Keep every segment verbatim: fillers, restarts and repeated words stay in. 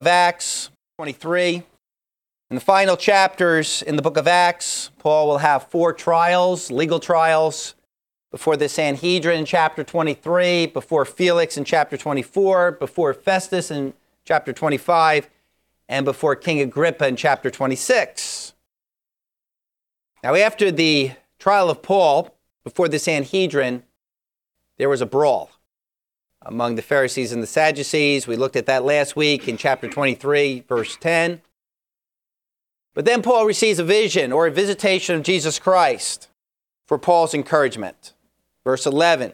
of Acts twenty-three. In the final chapters in the book of Acts, Paul will have four trials, legal trials, before the Sanhedrin in chapter twenty-three, before Felix in chapter twenty-four, before Festus in chapter twenty-five, and before King Agrippa in chapter twenty-six. Now, after the trial of Paul before the Sanhedrin, there was a brawl among the Pharisees and the Sadducees. We looked at that last week in chapter twenty-three, verse ten. But then Paul receives a vision or a visitation of Jesus Christ for Paul's encouragement. Verse eleven.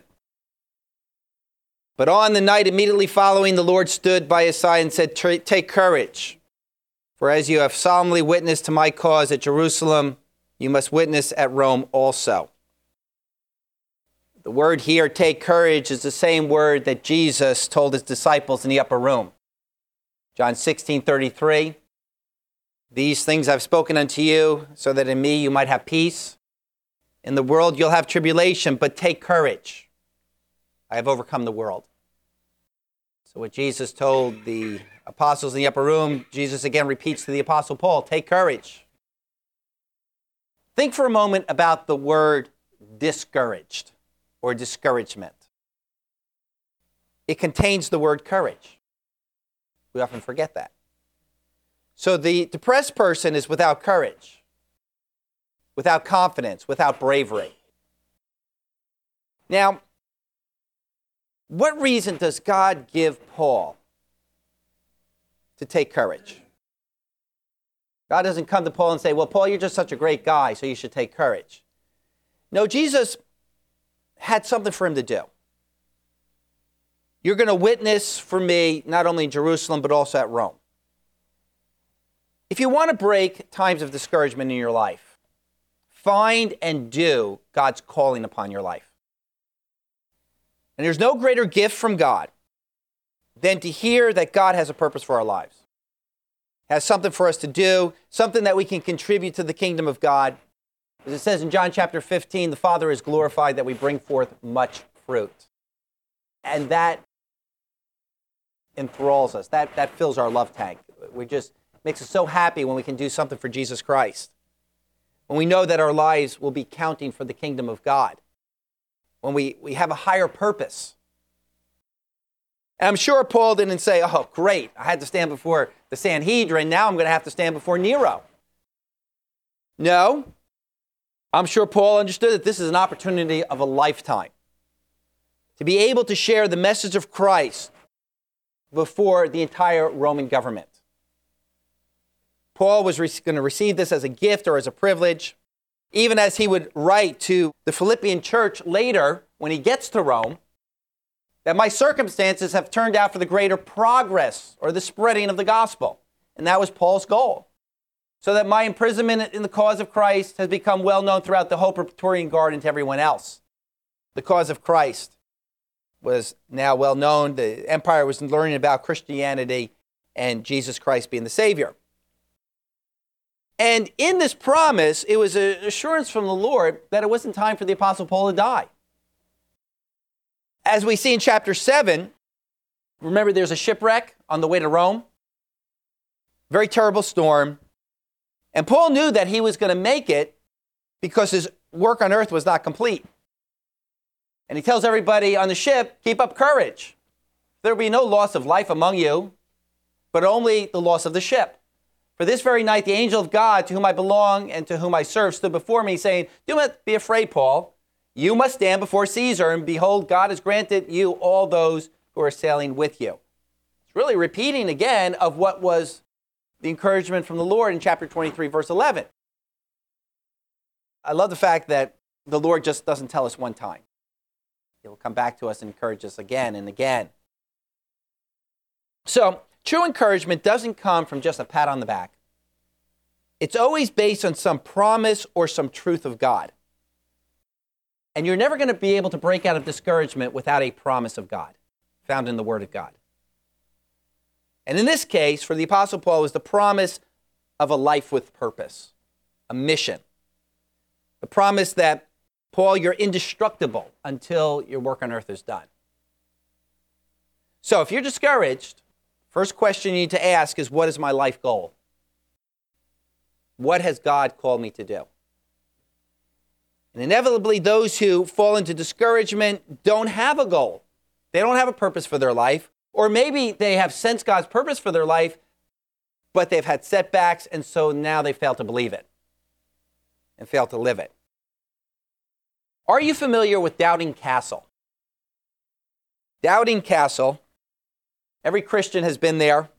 But on the night immediately following, the Lord stood by his side and said, "Take courage, for as you have solemnly witnessed to my cause at Jerusalem, you must witness at Rome also." The word here, take courage, is the same word that Jesus told his disciples in the upper room. John sixteen thirty-three. These things I've spoken unto you, so that in me you might have peace. In the world you'll have tribulation, but take courage. I have overcome the world. So what Jesus told the apostles in the upper room, Jesus again repeats to the apostle Paul, take courage. Think for a moment about the word discouraged or discouragement. It contains the word courage. We often forget that. So the depressed person is without courage, without confidence, without bravery. Now, what reason does God give Paul to take courage? God doesn't come to Paul and say, well, Paul, you're just such a great guy, so you should take courage. No, Jesus had something for him to do. You're going to witness for me, not only in Jerusalem, but also at Rome. If you want to break times of discouragement in your life, find and do God's calling upon your life. And there's no greater gift from God than to hear that God has a purpose for our lives, has something for us to do, something that we can contribute to the kingdom of God. As it says in John chapter fifteen, the Father is glorified that we bring forth much fruit. And that enthralls us. That, that fills our love tank. We just makes us so happy when we can do something for Jesus Christ. When we know that our lives will be counting for the kingdom of God. When we, we have a higher purpose. And I'm sure Paul didn't say, oh, great, I had to stand before the Sanhedrin, now I'm going to have to stand before Nero. No, I'm sure Paul understood that this is an opportunity of a lifetime. To be able to share the message of Christ before the entire Roman government. Paul was re- going to receive this as a gift or as a privilege, even as he would write to the Philippian church later when he gets to Rome, that my circumstances have turned out for the greater progress or the spreading of the gospel. And that was Paul's goal. So that my imprisonment in the cause of Christ has become well known throughout the whole Praetorian Guard and to everyone else. The cause of Christ was now well known. The empire was learning about Christianity and Jesus Christ being the Savior. And in this promise, it was an assurance from the Lord that it wasn't time for the Apostle Paul to die. As we see in chapter seven, remember there's a shipwreck on the way to Rome. Very terrible storm. And Paul knew that he was going to make it because his work on earth was not complete. And he tells everybody on the ship, keep up courage. There will be no loss of life among you, but only the loss of the ship. For this very night, the angel of God, to whom I belong and to whom I serve, stood before me, saying, do not be afraid, Paul. You must stand before Caesar, and behold, God has granted you all those who are sailing with you. It's really repeating again of what was the encouragement from the Lord in chapter twenty-three, verse eleven. I love the fact that the Lord just doesn't tell us one time. He'll come back to us and encourage us again and again. So, true encouragement doesn't come from just a pat on the back. It's always based on some promise or some truth of God. And you're never going to be able to break out of discouragement without a promise of God found in the Word of God. And in this case, for the Apostle Paul, was the promise of a life with purpose, a mission. The promise that, Paul, you're indestructible until your work on earth is done. So if you're discouraged, First question you need to ask is, what is my life goal? What has God called me to do? And inevitably, those who fall into discouragement don't have a goal. They don't have a purpose for their life. Or maybe they have sensed God's purpose for their life, but they've had setbacks, and so now they fail to believe it and fail to live it. Are you familiar with Doubting Castle? Doubting Castle, every Christian has been there.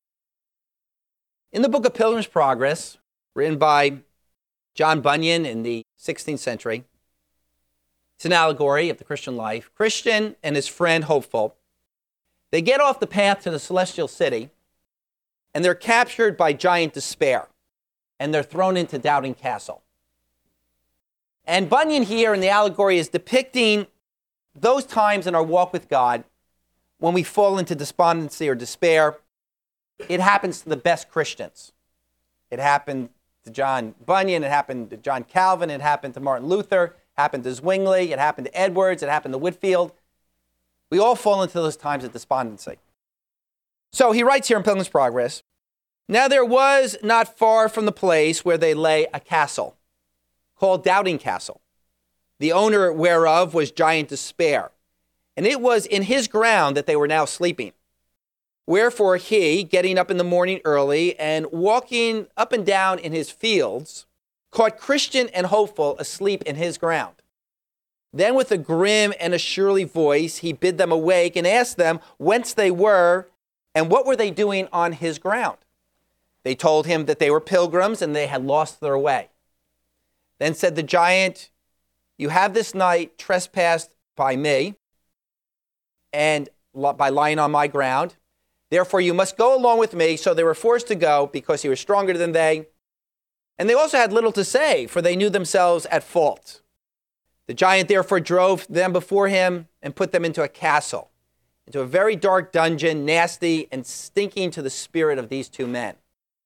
In the book of Pilgrim's Progress, written by John Bunyan in the sixteenth century, it's an allegory of the Christian life. Christian and his friend Hopeful, they get off the path to the celestial city, and they're captured by giant despair, and they're thrown into Doubting Castle. And Bunyan here in the allegory is depicting those times in our walk with God when we fall into despondency or despair. It happens to the best Christians. It happened to John Bunyan, it happened to John Calvin, it happened to Martin Luther, it happened to Zwingli, it happened to Edwards, it happened to Whitefield. We all fall into those times of despondency. So he writes here in Pilgrim's Progress, "Now there was not far from the place where they lay a castle, called Doubting Castle, the owner whereof was Giant Despair. And it was in his ground that they were now sleeping. Wherefore he, getting up in the morning early, and walking up and down in his fields, caught Christian and Hopeful asleep in his ground. Then with a grim and a surly voice, he bid them awake and asked them whence they were and what were they doing on his ground. They told him that they were pilgrims and they had lost their way. Then said the giant, you have this night trespassed by me and by lying on my ground. Therefore you must go along with me. So they were forced to go because he was stronger than they. And they also had little to say, for they knew themselves at fault. The giant therefore drove them before him and put them into a castle, into a very dark dungeon, nasty and stinking to the spirit of these two men.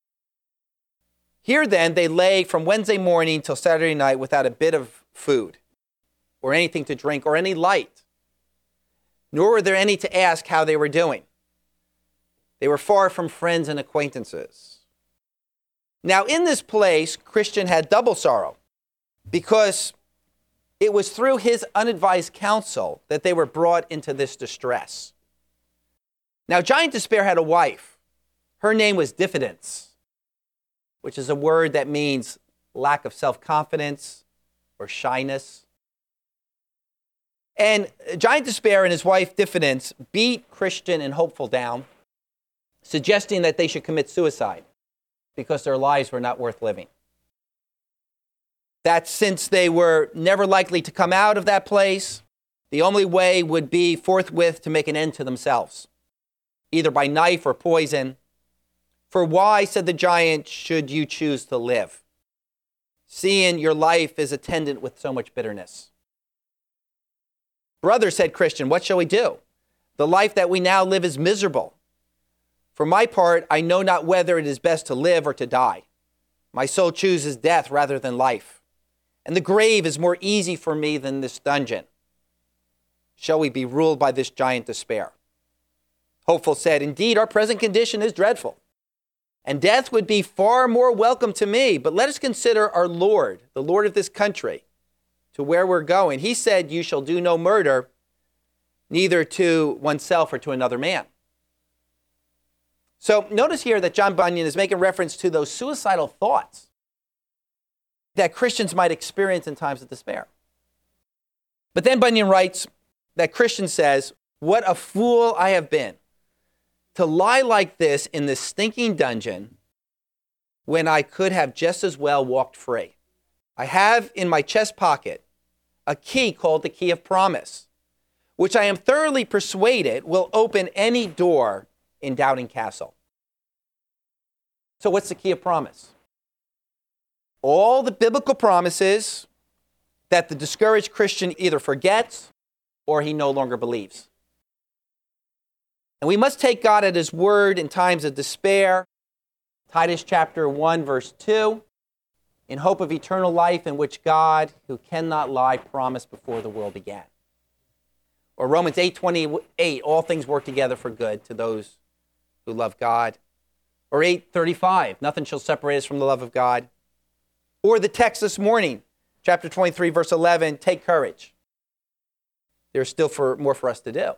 Here then they lay from Wednesday morning till Saturday night without a bit of food or anything to drink or any light, nor were there any to ask how they were doing. They were far from friends and acquaintances. Now in this place, Christian had double sorrow, because it was through his unadvised counsel that they were brought into this distress. Now Giant Despair had a wife. Her name was Diffidence, which is a word that means lack of self-confidence or shyness. And Giant Despair and his wife Diffidence beat Christian and Hopeful down, suggesting that they should commit suicide because their lives were not worth living. That since they were never likely to come out of that place, the only way would be forthwith to make an end to themselves, either by knife or poison. For why, said the giant, should you choose to live, seeing your life is attendant with so much bitterness? Brother, said Christian, what shall we do? The life that we now live is miserable. For my part, I know not whether it is best to live or to die. My soul chooses death rather than life. And the grave is more easy for me than this dungeon. Shall we be ruled by this giant despair? Hopeful said, indeed, our present condition is dreadful, and death would be far more welcome to me. But let us consider our Lord, the Lord of this country, to where we're going. He said, you shall do no murder, neither to oneself or to another man. So notice here that John Bunyan is making reference to those suicidal thoughts that Christians might experience in times of despair. But then Bunyan writes that Christian says, what a fool I have been to lie like this in this stinking dungeon when I could have just as well walked free. I have in my chest pocket a key called the key of promise, which I am thoroughly persuaded will open any door in Doubting Castle. So what's the key of promise? All the biblical promises that the discouraged Christian either forgets or he no longer believes. And we must take God at his word in times of despair. Titus chapter one, verse two, in hope of eternal life in which God, who cannot lie, promised before the world began. Or Romans eight twenty-eight, all things work together for good to those who love God. Or eight thirty-five, nothing shall separate us from the love of God. Or the text this morning, chapter twenty-three, verse eleven, take courage. There's still for, more for us to do.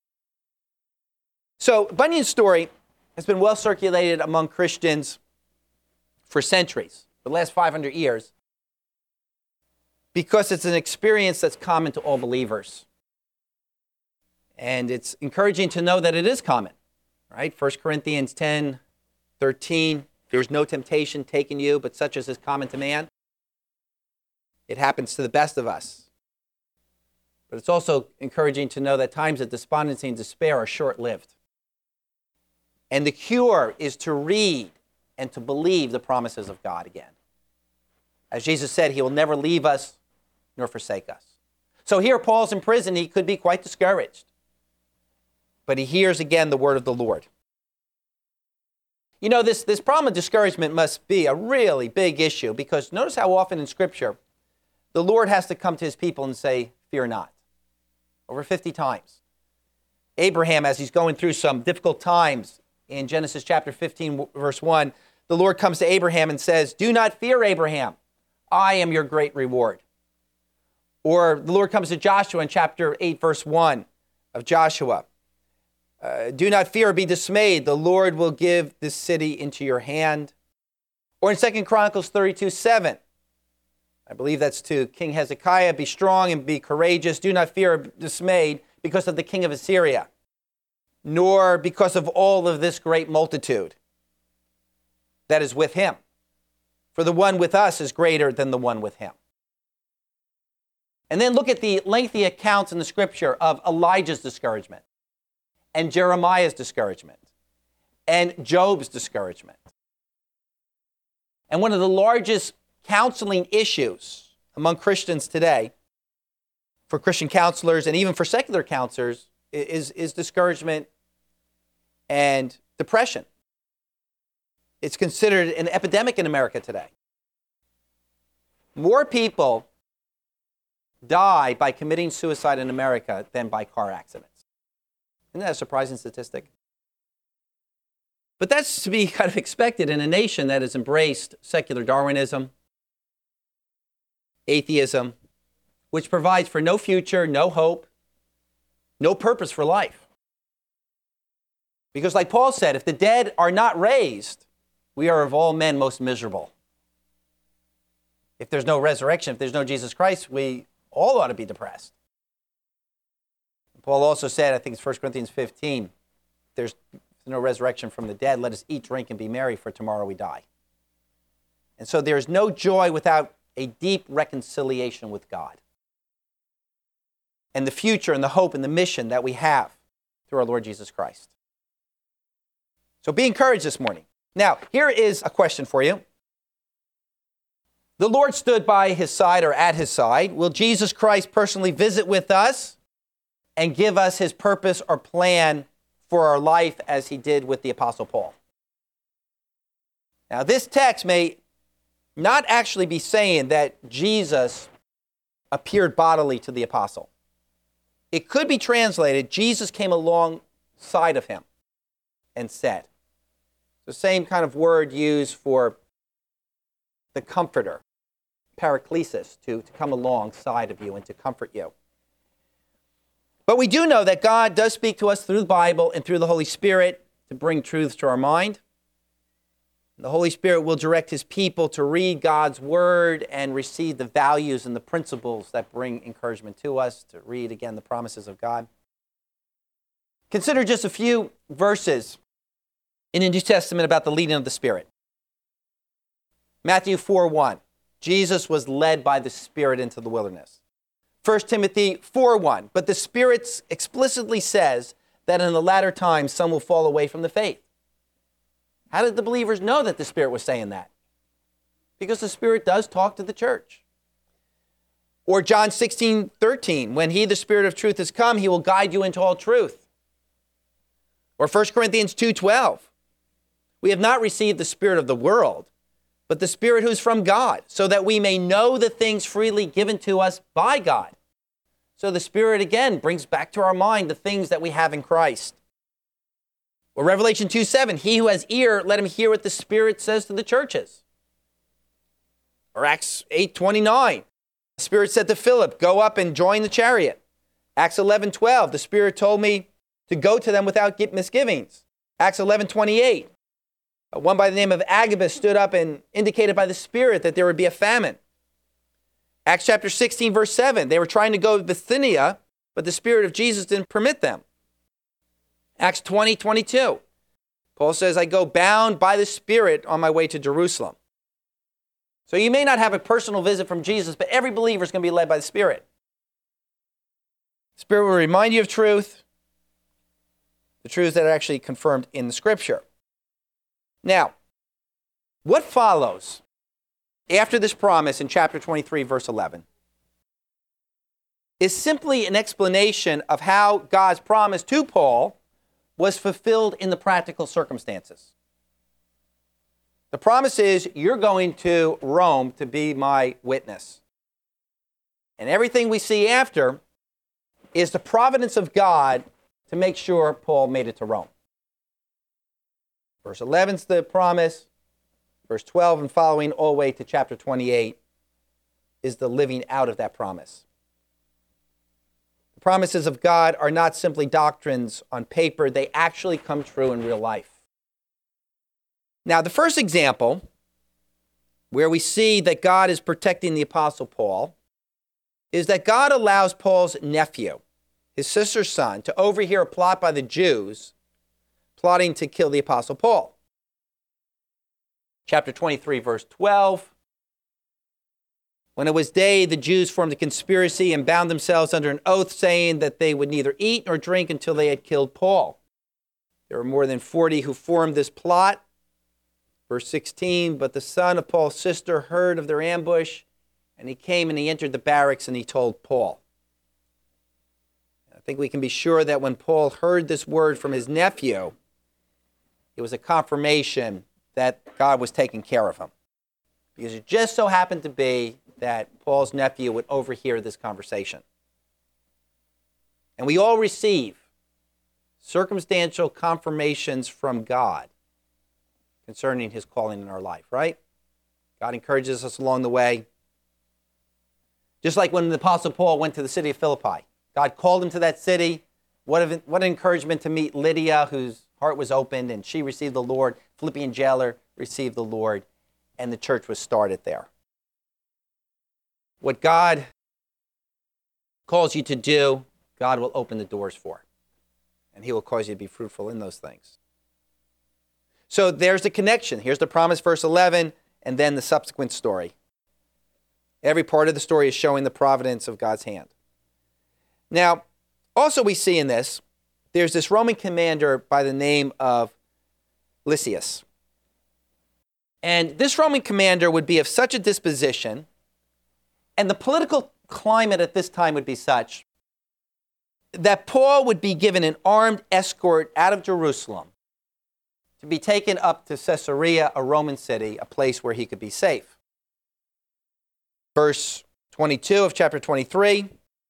So Bunyan's story has been well circulated among Christians for centuries, for the last five hundred years, because it's an experience that's common to all believers. And it's encouraging to know that it is common, right? First Corinthians ten thirteen, there's no temptation taken you, but such as is common to man. It happens to the best of us. But it's also encouraging to know that times of despondency and despair are short-lived. And the cure is to read and to believe the promises of God again. As Jesus said, he will never leave us nor forsake us. So here Paul's in prison. He could be quite discouraged. But he hears again the word of the Lord. You know, this, this problem of discouragement must be a really big issue, because notice how often in Scripture the Lord has to come to his people and say, fear not. Over fifty times. Abraham, as he's going through some difficult times in Genesis chapter fifteen, verse one, the Lord comes to Abraham and says, do not fear, Abraham. I am your great reward. Or the Lord comes to Joshua in chapter eight, verse one of Joshua. Uh, do not fear or be dismayed. The Lord will give this city into your hand. Or in Second Chronicles thirty-two, seven, I believe that's to King Hezekiah, be strong and be courageous. Do not fear or be dismayed because of the king of Assyria, nor because of all of this great multitude that is with him. For the one with us is greater than the one with him. And then look at the lengthy accounts in the Scripture of Elijah's discouragement, and Jeremiah's discouragement, and Job's discouragement. And one of the largest counseling issues among Christians today, for Christian counselors and even for secular counselors, is, is discouragement and depression. It's considered an epidemic in America today. More people die by committing suicide in America than by car accidents. Isn't that a surprising statistic? But that's to be kind of expected in a nation that has embraced secular Darwinism, atheism, which provides for no future, no hope, no purpose for life. Because like Paul said, if the dead are not raised, we are of all men most miserable. If there's no resurrection, if there's no Jesus Christ, we all ought to be depressed. Paul also said, I think it's First Corinthians fifteen, there's no resurrection from the dead, let us eat, drink, and be merry, for tomorrow we die. And so there is no joy without a deep reconciliation with God, and the future and the hope and the mission that we have through our Lord Jesus Christ. So be encouraged this morning. Now, here is a question for you. The Lord stood by his side, or at his side. Will Jesus Christ personally visit with us and give us his purpose or plan for our life, as he did with the Apostle Paul? Now, this text may not actually be saying that Jesus appeared bodily to the apostle. It could be translated, Jesus came alongside of him and said. The same kind of word used for the comforter, paraklesis, to, to come alongside of you and to comfort you. But we do know that God does speak to us through the Bible and through the Holy Spirit to bring truths to our mind. The Holy Spirit will direct his people to read God's word and receive the values and the principles that bring encouragement to us, to read again the promises of God. Consider just a few verses in the New Testament about the leading of the Spirit. Matthew four one, Jesus was led by the Spirit into the wilderness. First Timothy four one, but the Spirit explicitly says that in the latter times some will fall away from the faith. How did the believers know that the Spirit was saying that? Because the Spirit does talk to the church. Or John sixteen thirteen, when he, the Spirit of truth, has come, he will guide you into all truth. Or First Corinthians two twelve, we have not received the spirit of the world, but the Spirit who is from God, so that we may know the things freely given to us by God. So the Spirit again brings back to our mind the things that we have in Christ. Or Revelation two seven, he who has ear, let him hear what the Spirit says to the churches. Or Acts eight twenty-nine, the Spirit said to Philip, go up and join the chariot. Acts eleven twelve, the Spirit told me to go to them without misgivings. Acts eleven twenty-eight, one by the name of Agabus stood up and indicated by the Spirit that there would be a famine. Acts chapter sixteen, verse seven, they were trying to go to Bithynia, but the Spirit of Jesus didn't permit them. Acts twenty twenty-two, Paul says, I go bound by the Spirit on my way to Jerusalem. So you may not have a personal visit from Jesus, but every believer is going to be led by the Spirit. The Spirit will remind you of truth, the truths that are actually confirmed in the Scripture. Now, what follows after this promise in chapter twenty-three, verse eleven, is simply an explanation of how God's promise to Paul was fulfilled in the practical circumstances. The promise is, you're going to Rome to be my witness. And everything we see after is the providence of God to make sure Paul made it to Rome. Verse eleven is the promise. Verse twelve and following all the way to chapter twenty-eight is the living out of that promise. The promises of God are not simply doctrines on paper. They actually come true in real life. Now, the first example where we see that God is protecting the Apostle Paul is that God allows Paul's nephew, his sister's son, to overhear a plot by the Jews plotting to kill the Apostle Paul. Chapter twenty-three, verse twelve. When it was day, the Jews formed a conspiracy and bound themselves under an oath, saying that they would neither eat nor drink until they had killed Paul. There were more than forty who formed this plot. Verse sixteen, but the son of Paul's sister heard of their ambush, and he came and he entered the barracks and he told Paul. I think we can be sure that when Paul heard this word from his nephew, it was a confirmation that God was taking care of him. Because it just so happened to be that Paul's nephew would overhear this conversation. And we all receive circumstantial confirmations from God concerning his calling in our life, right? God encourages us along the way. Just like when the Apostle Paul went to the city of Philippi. God called him to that city. What, an, what an encouragement to meet Lydia, whose heart was opened, and she received the Lord. Philippian jailer received the Lord, and the church was started there. What God calls you to do, God will open the doors for. And he will cause you to be fruitful in those things. So there's the connection. Here's the promise, verse eleven, and then the subsequent story. Every part of the story is showing the providence of God's hand. Now, also we see in this, there's this Roman commander by the name of Lysias. And this Roman commander would be of such a disposition, and the political climate at this time would be such, that Paul would be given an armed escort out of Jerusalem to be taken up to Caesarea, a Roman city, a place where he could be safe. Verse twenty-two of chapter twenty-three.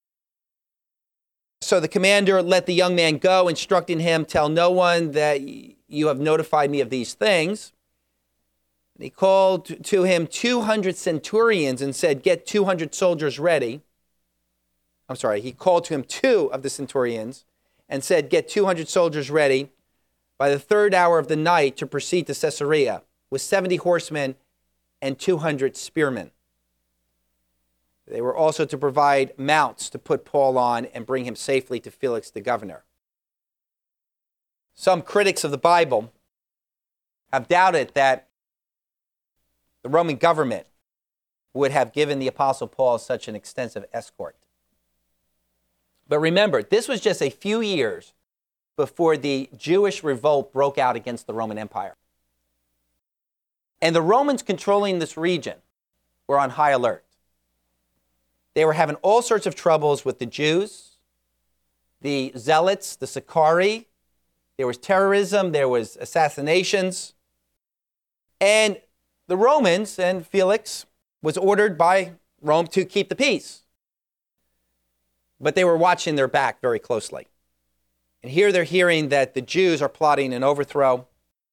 So the commander let the young man go, instructing him, tell no one that you have notified me of these things. And he called to him two hundred centurions and said, get two hundred soldiers ready. I'm sorry, he called to him two of the centurions and said, get two hundred soldiers ready by the third hour of the night to proceed to Caesarea with seventy horsemen and two hundred spearmen. They were also to provide mounts to put Paul on and bring him safely to Felix the governor. Some critics of the Bible have doubted that the Roman government would have given the Apostle Paul such an extensive escort. But remember, this was just a few years before the Jewish revolt broke out against the Roman Empire. And the Romans controlling this region were on high alert. They were having all sorts of troubles with the Jews, the Zealots, the Sicarii. There was terrorism, there was assassinations. And the Romans and Felix was ordered by Rome to keep the peace. But they were watching their back very closely. And here they're hearing that the Jews are plotting an overthrow.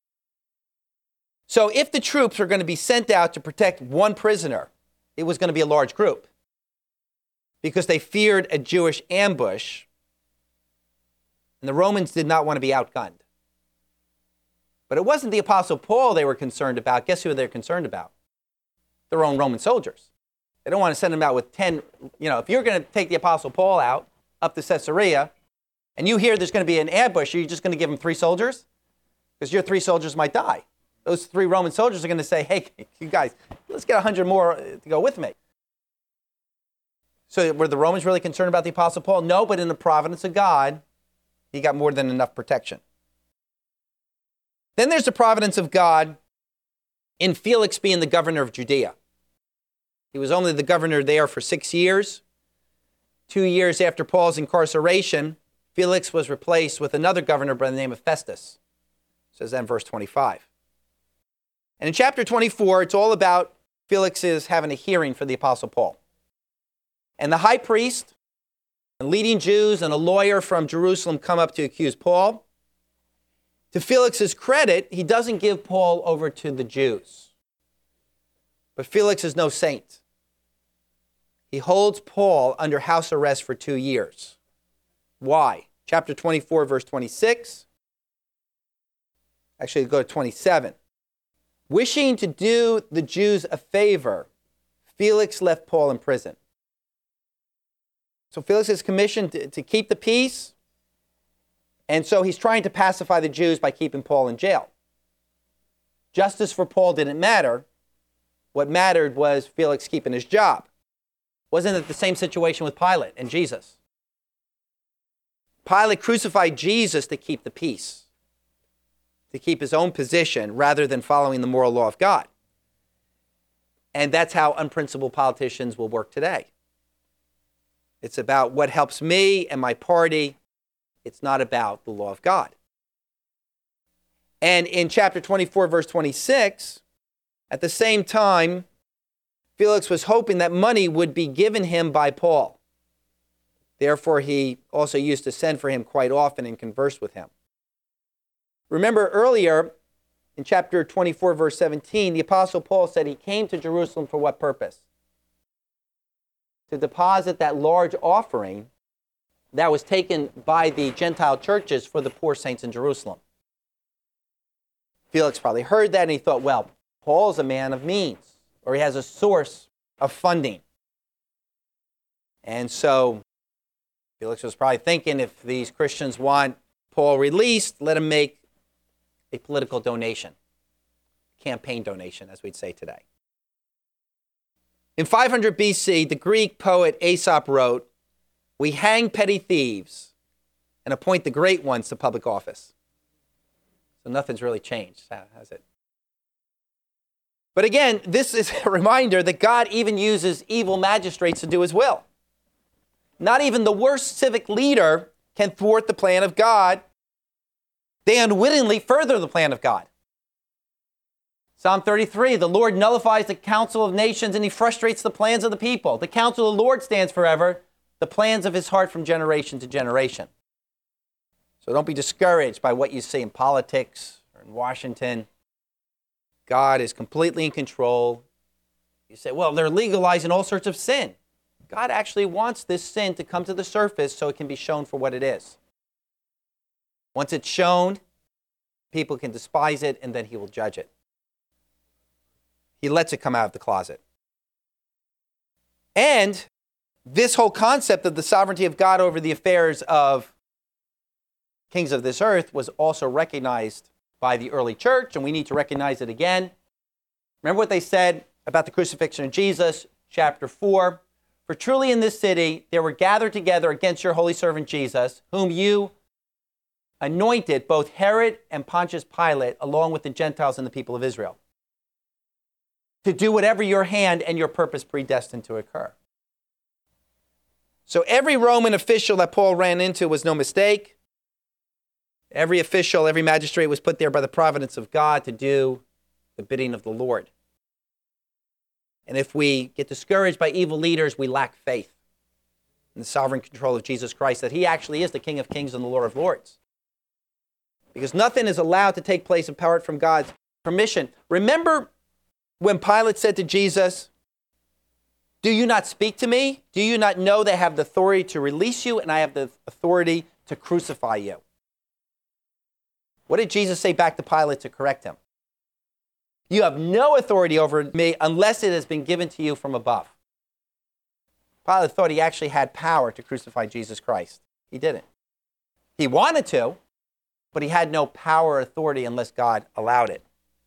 So if the troops were going to be sent out to protect one prisoner, it was going to be a large group because they feared a Jewish ambush, and the Romans did not want to be outgunned. But it wasn't the Apostle Paul they were concerned about. Guess who they're concerned about? Their own Roman soldiers. They don't want to send them out with ten, you know, if you're going to take the Apostle Paul out up to Caesarea, and you hear there's going to be an ambush, are you just going to give him three soldiers? Because your three soldiers might die. Those three Roman soldiers are going to say, hey, you guys, let's get a hundred more to go with me. So were the Romans really concerned about the Apostle Paul? No, but in the providence of God, he got more than enough protection. Then there's the providence of God in Felix being the governor of Judea. He was only the governor there for six years. Two years after Paul's incarceration, Felix was replaced with another governor by the name of Festus. It says that in verse twenty-five. And in chapter twenty-four, it's all about Felix's having a hearing for the Apostle Paul. And the high priest, and leading Jews, and a lawyer from Jerusalem come up to accuse Paul. To Felix's credit, he doesn't give Paul over to the Jews. But Felix is no saint. He holds Paul under house arrest for two years. Why? Chapter twenty-four, verse twenty-six. Actually, go to twenty-seven. Wishing to do the Jews a favor, Felix left Paul in prison. So Felix is commissioned to, to keep the peace, and so he's trying to pacify the Jews by keeping Paul in jail. Justice for Paul didn't matter. What mattered was Felix keeping his job. Wasn't it the same situation with Pilate and Jesus? Pilate crucified Jesus to keep the peace, to keep his own position rather than following the moral law of God. And that's how unprincipled politicians will work today. It's about what helps me and my party. It's not about the law of God. And in chapter twenty-four, verse twenty-six, at the same time, Felix was hoping that money would be given him by Paul. Therefore, he also used to send for him quite often and converse with him. Remember earlier in chapter twenty-four, verse seventeen, the Apostle Paul said he came to Jerusalem for what purpose? To deposit that large offering that was taken by the Gentile churches for the poor saints in Jerusalem. Felix probably heard that and he thought, well, Paul's a man of means, or he has a source of funding. And so Felix was probably thinking, if these Christians want Paul released, let him make a political donation, campaign donation, as we'd say today. In five hundred B C, the Greek poet Aesop wrote, "We hang petty thieves and appoint the great ones to public office." So nothing's really changed, has it? But again, this is a reminder that God even uses evil magistrates to do his will. Not even the worst civic leader can thwart the plan of God. They unwittingly further the plan of God. Psalm thirty-three, the Lord nullifies the counsel of nations and he frustrates the plans of the people. The counsel of the Lord stands forever, the plans of his heart from generation to generation. So don't be discouraged by what you see in politics or in Washington. God is completely in control. You say, well, they're legalizing all sorts of sin. God actually wants this sin to come to the surface so it can be shown for what it is. Once it's shown, people can despise it and then he will judge it. He lets it come out of the closet. And this whole concept of the sovereignty of God over the affairs of kings of this earth was also recognized by the early church, and we need to recognize it again. Remember what they said about the crucifixion of Jesus, chapter four. For truly in this city there were gathered together against your holy servant Jesus, whom you anointed, both Herod and Pontius Pilate, along with the Gentiles and the people of Israel, to do whatever your hand and your purpose predestined to occur. So every Roman official that Paul ran into was no mistake. Every official, every magistrate was put there by the providence of God to do the bidding of the Lord. And if we get discouraged by evil leaders, we lack faith in the sovereign control of Jesus Christ, that he actually is the King of Kings and the Lord of Lords. because nothing is allowed to take place apart from God's permission. Remember when Pilate said to Jesus, "Do you not speak to me? Do you not know that I have the authority to release you and I have the authority to crucify you?" What did Jesus say back to Pilate to correct him? "You have no authority over me unless it has been given to you from above." Pilate thought he actually had power to crucify Jesus Christ. He didn't. He wanted to, but he had no power or authority unless God allowed it.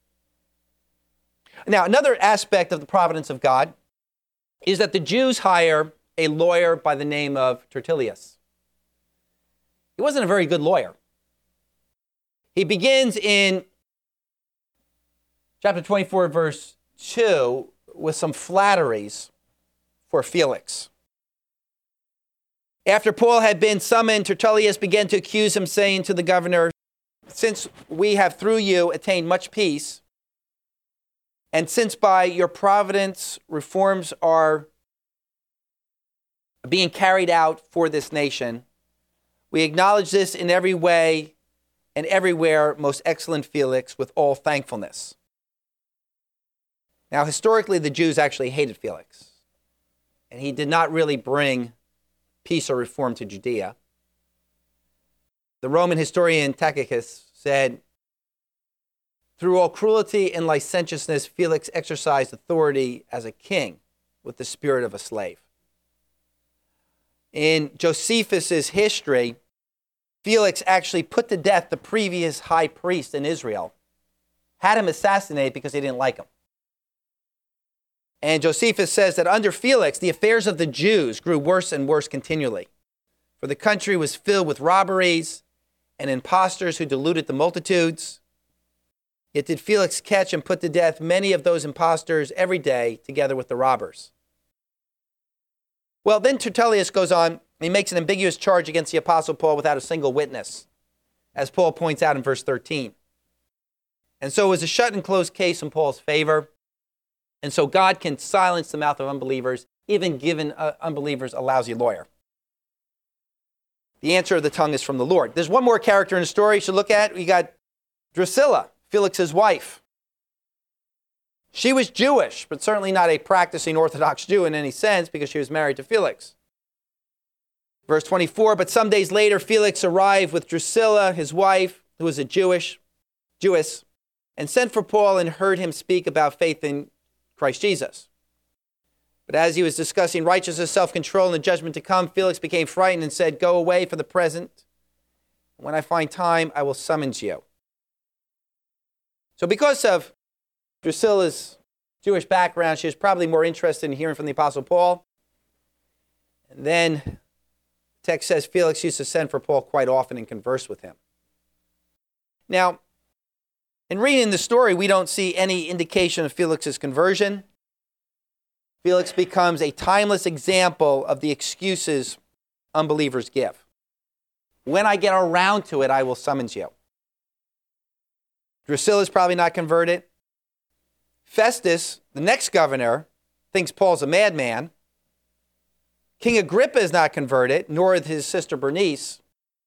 Now, another aspect of the providence of God is that the Jews hire a lawyer by the name of Tertullus. He wasn't a very good lawyer. He begins in chapter twenty-four, verse two, with some flatteries for Felix. After Paul had been summoned, Tertullus began to accuse him, saying to the governor, "Since we have through you attained much peace, and since by your providence reforms are being carried out for this nation, we acknowledge this in every way and everywhere, most excellent Felix, with all thankfulness." Now, historically, the Jews actually hated Felix, and he did not really bring peace or reform to Judea. The Roman historian Tacitus said, "Through all cruelty and licentiousness, Felix exercised authority as a king with the spirit of a slave." In Josephus's history, Felix actually put to death the previous high priest in Israel, had him assassinated because he didn't like him. And Josephus says that under Felix, the affairs of the Jews grew worse and worse continually, for the country was filled with robberies and impostors who deluded the multitudes. Yet did Felix catch and put to death many of those impostors every day, together with the robbers. Well, then Tertullus goes on, and he makes an ambiguous charge against the Apostle Paul without a single witness, as Paul points out in verse thirteen. And so it was a shut and closed case in Paul's favor. And so God can silence the mouth of unbelievers, even given uh, unbelievers a lousy lawyer. The answer of the tongue is from the Lord. There's one more character in the story you should look at. We got Drusilla, Felix's wife. She was Jewish, but certainly not a practicing Orthodox Jew in any sense, because she was married to Felix. Verse twenty-four, but some days later, Felix arrived with Drusilla, his wife, who was a Jewish, Jewess, and sent for Paul and heard him speak about faith in Christ Jesus. But as he was discussing righteousness, self-control, and the judgment to come, Felix became frightened and said, "Go away for the present. When I find time, I will summons you." So because of Drusilla's Jewish background, she was probably more interested in hearing from the Apostle Paul. And then the text says Felix used to send for Paul quite often and converse with him. Now, in reading the story, we don't see any indication of Felix's conversion. Felix becomes a timeless example of the excuses unbelievers give. When I get around to it, I will summons you. Drusilla is probably not converted. Festus, the next governor, thinks Paul's a madman. King Agrippa is not converted, nor is his sister Bernice.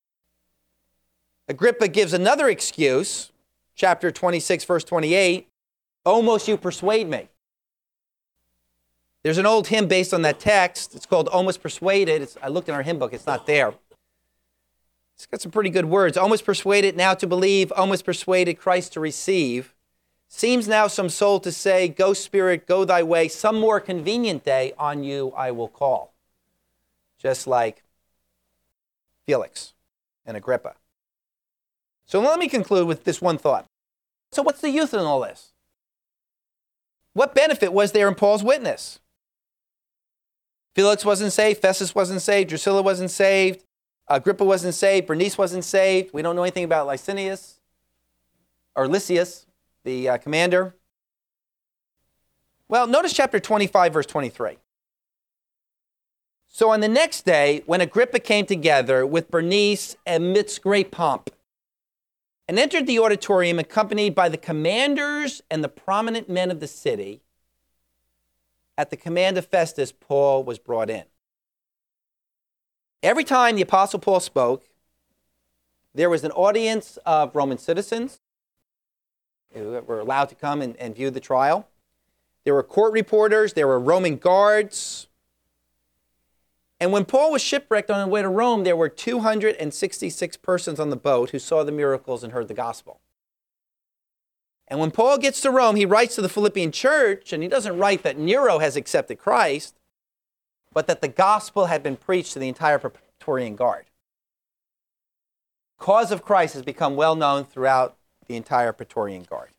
Agrippa gives another excuse, chapter twenty-six, verse twenty-eight, "Almost you persuade me." There's an old hymn based on that text. It's called Almost Persuaded. It's, I looked in our hymn book. It's not there. It's got some pretty good words. Almost persuaded now to believe, almost persuaded Christ to receive. Seems now some soul to say, "Go Spirit, go thy way. Some more convenient day on you I will call." Just like Felix and Agrippa. So let me conclude with this one thought. So what's the use in all this? What benefit was there in Paul's witness? Felix wasn't saved. Festus wasn't saved. Drusilla wasn't saved. Agrippa wasn't saved. Bernice wasn't saved. We don't know anything about Licinius or Lysias, the uh, commander. Well, notice chapter twenty-five, verse twenty-three. So on the next day, when Agrippa came together with Bernice amidst great pomp, and entered the auditorium accompanied by the commanders and the prominent men of the city, at the command of Festus, Paul was brought in. Every time the Apostle Paul spoke, There was an audience of Roman citizens who were allowed to come and, and view the trial. There were court reporters. There were Roman guards. And when Paul was shipwrecked on the way to Rome, there were two hundred sixty-six persons on the boat who saw the miracles and heard the gospel. And when Paul gets to Rome, he writes to the Philippian church, and he doesn't write that Nero has accepted Christ, but that the gospel had been preached to the entire Praetorian Guard. The cause of Christ has become well known throughout the entire Praetorian Guard.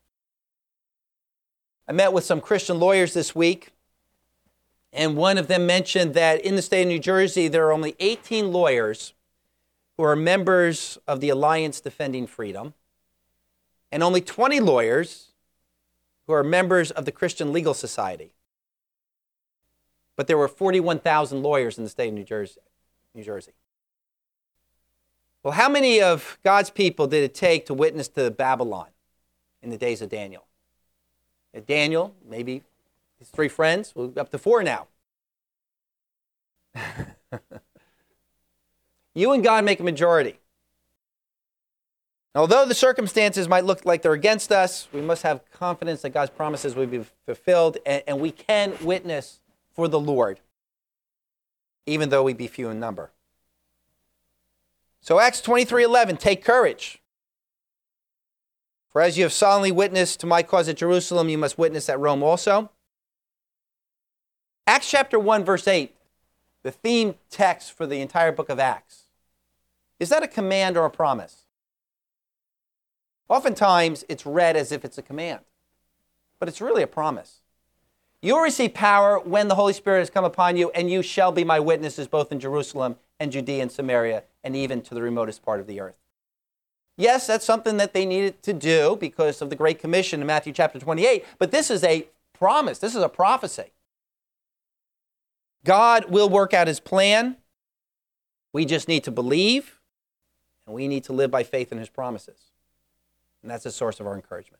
I met with some Christian lawyers this week, and one of them mentioned that in the state of New Jersey, there are only eighteen lawyers who are members of the Alliance Defending Freedom, and only twenty lawyers who are members of the Christian Legal Society. But there were forty-one thousand lawyers in the state of New Jersey. New Jersey. Well, how many of God's people did it take to witness to Babylon in the days of Daniel? Daniel, maybe his three friends, we're up to four now. You and God make a majority. Although the circumstances might look like they're against us, we must have confidence that God's promises will be fulfilled, and, and we can witness for the Lord, even though we be few in number. So Acts twenty-three eleven, take courage. For as you have solemnly witnessed to my cause at Jerusalem, you must witness at Rome also. Acts chapter one, verse eight, the theme text for the entire book of Acts. Is that a command or a promise? Oftentimes, it's read as if it's a command, but it's really a promise. You will receive power when the Holy Spirit has come upon you, and you shall be my witnesses both in Jerusalem and Judea and Samaria, and even to the remotest part of the earth. Yes, that's something that they needed to do because of the Great Commission in Matthew chapter twenty-eight, but this is a promise. This is a prophecy. God will work out his plan. We just need to believe, and we need to live by faith in his promises. And that's the source of our encouragement.